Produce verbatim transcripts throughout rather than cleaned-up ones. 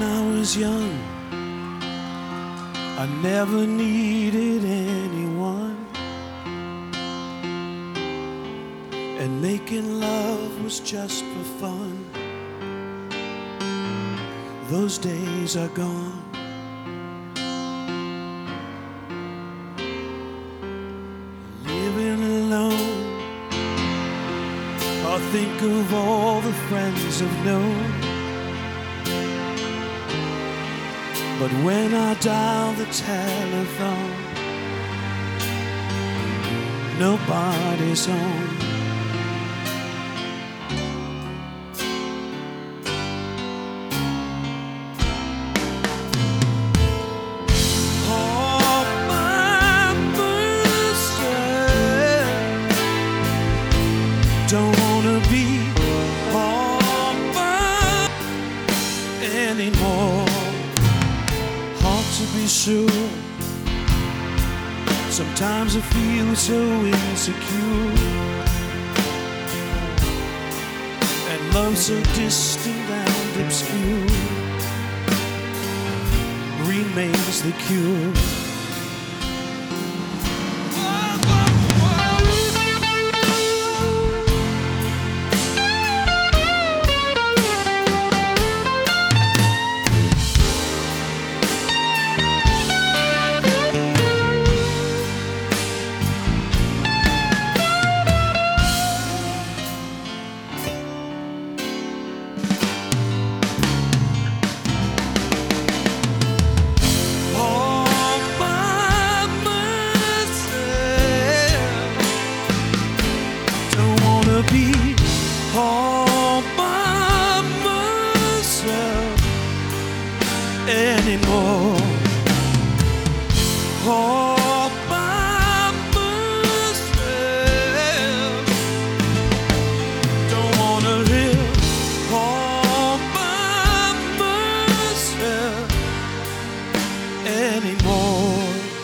When I was young, I never needed anyone, and making love was just for fun. Those days are gone. Living alone, I think of all the friends I've known. But when I dial the telephone, nobody's home. Oh, my mercy, don't wanna be all by anymore. To be sure, sometimes I feel so insecure, and love so distant and obscure remains the cure. Be all by myself anymore. All by myself. Don't wanna live all by myself anymore.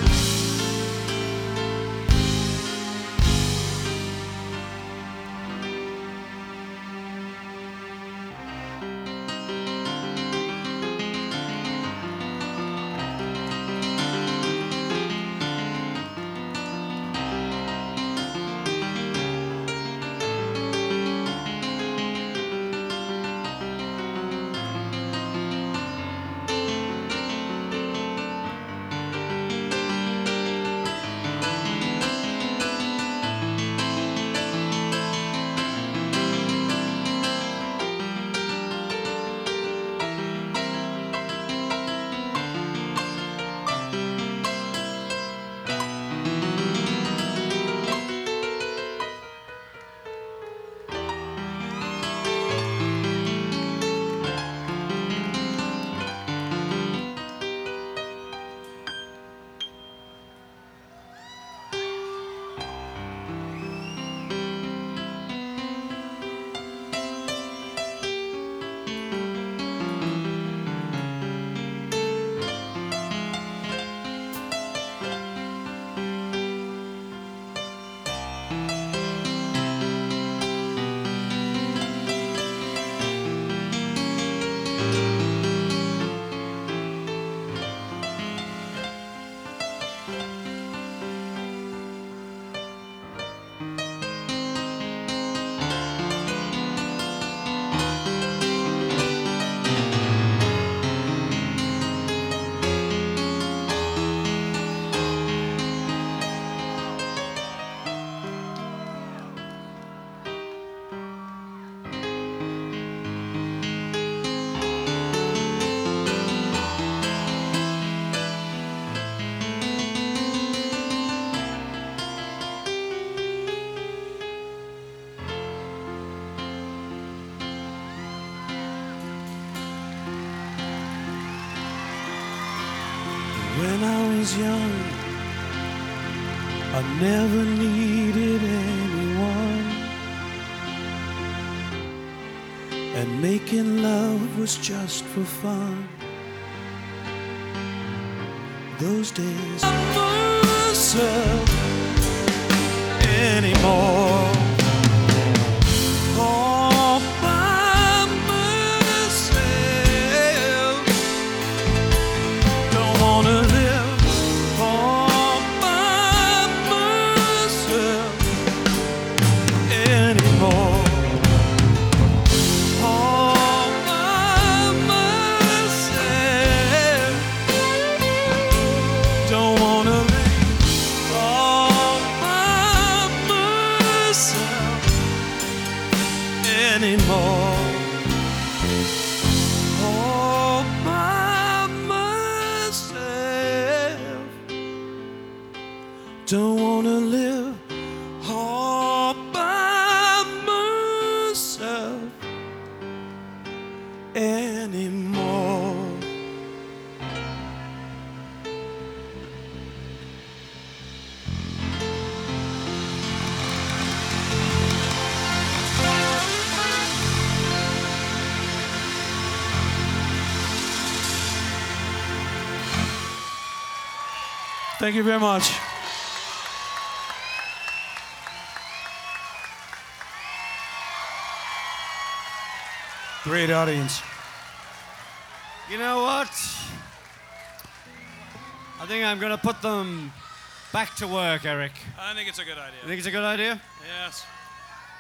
When I was young, I never needed anyone, and making love was just for fun. Those days I myself anymore. All by myself. Thank you very much. Great audience. You know what? I think I'm going to put them back to work, Eric. I think it's a good idea. You think it's a good idea? Yes.